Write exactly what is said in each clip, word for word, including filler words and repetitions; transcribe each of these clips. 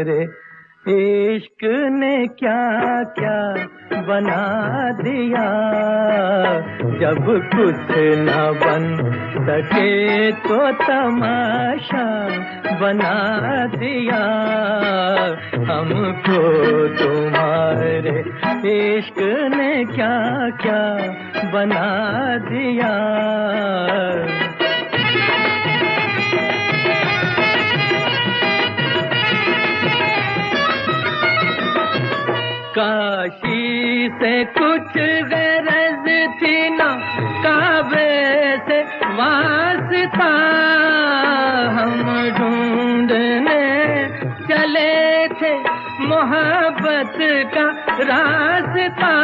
तुम्हारे इश्क ने क्या क्या बना दिया। जब कुछ न बन सके तो तमाशा बना दिया। हमको तुम्हारे इश्क ने क्या क्या बना दिया। काशी से कुछ गरज थी ना, काबे से वास्ता हम ढूंढने चले थे मोहब्बत का रास्ता।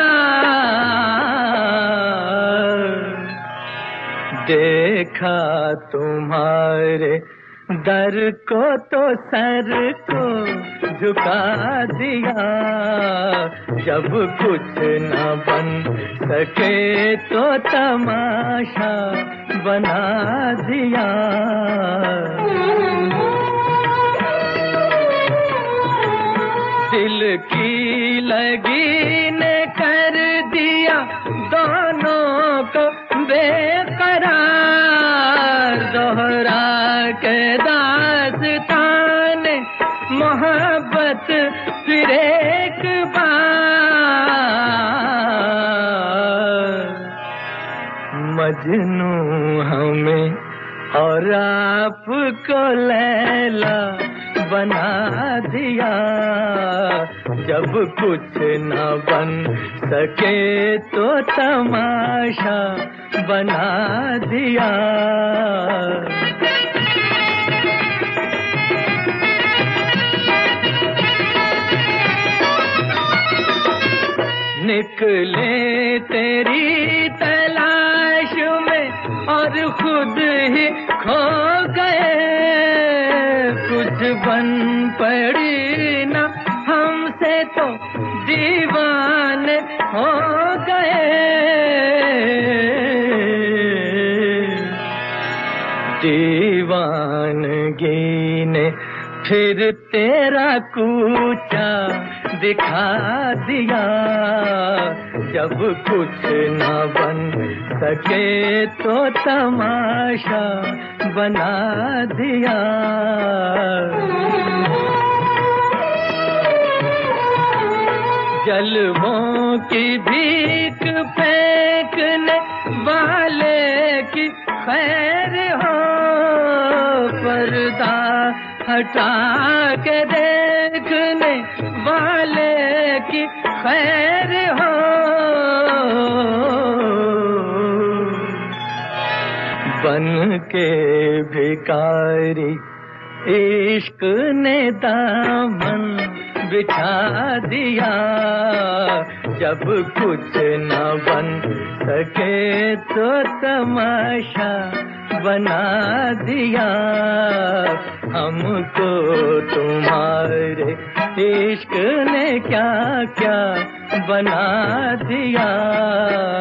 देखा तुम्हारे दर को तो सर को झुका दिया। जब कुछ न बन सके तो तमाशा बना दिया। दिल की लगी ने कर दिया दोनों को बेकरार। दोहरा के दास्तान मोहब्बत फिर एक बार। मजनू हमें और आपको लैला बना दिया। जब कुछ न बन सके तो तमाशा बना दिया। निकले तेरी तलाश में और खुद ही खो गए। कुछ बन पड़ी ना हमसे तो दीवाने हो गए। दीवानगी ने फिर तेरा कूचा दिखा दिया। जब कुछ न बन सके तो तमाशा बना दिया। जलवों की भीख फेंकने वाले की खैर हो। पर्दा हटा के देखने वाले की खैर हो। बन के भिखारी इश्क ने दामन बिछा दिया। जब कुछ न बन सके तो तमाशा बना दिया। हमको तुम्हारे इश्क ने क्या क्या बना दिया।